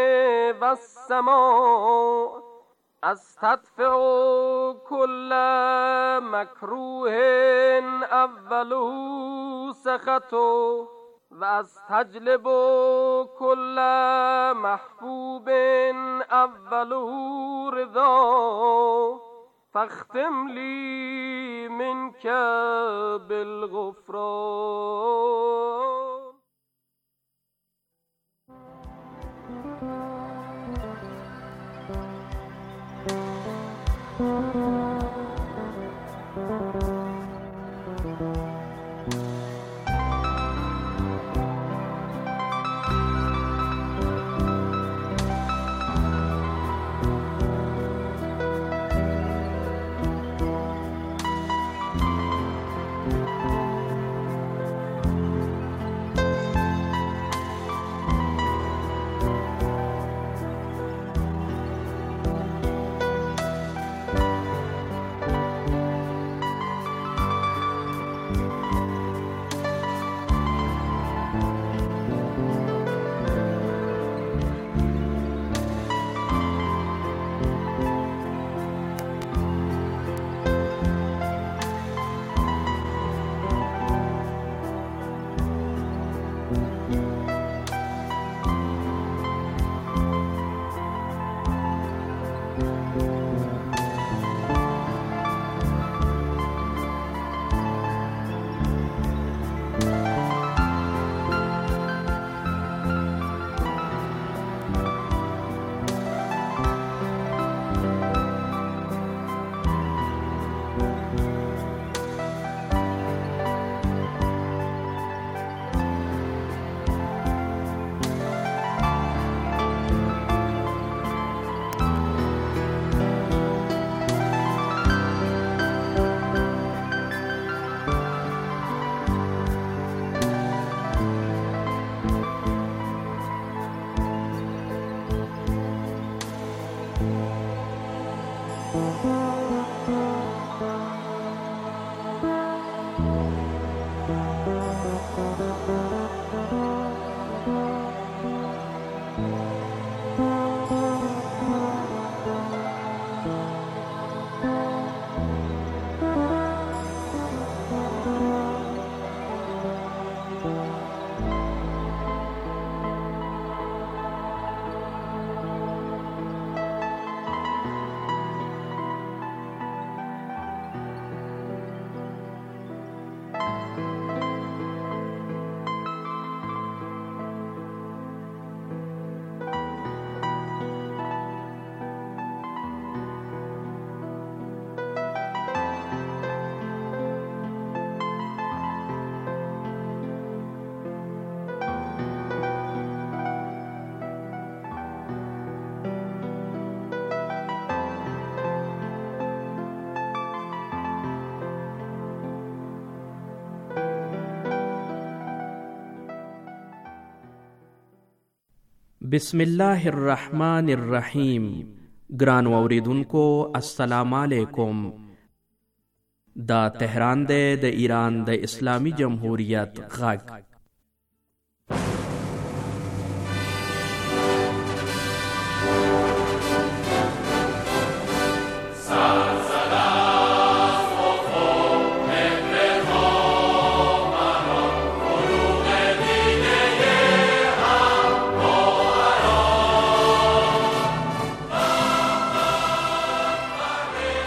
والسماء. استدفع كل مكروه اوله سخطه و استجلب كل محبوب اوله رضاه. فاختم لی منک بالغفران. بسم الله الرحمن الرحیم. ګرانو اوریدونکو السلام علیکم. دا تهران دی د ایران د اسلامی جمهوریت غږ.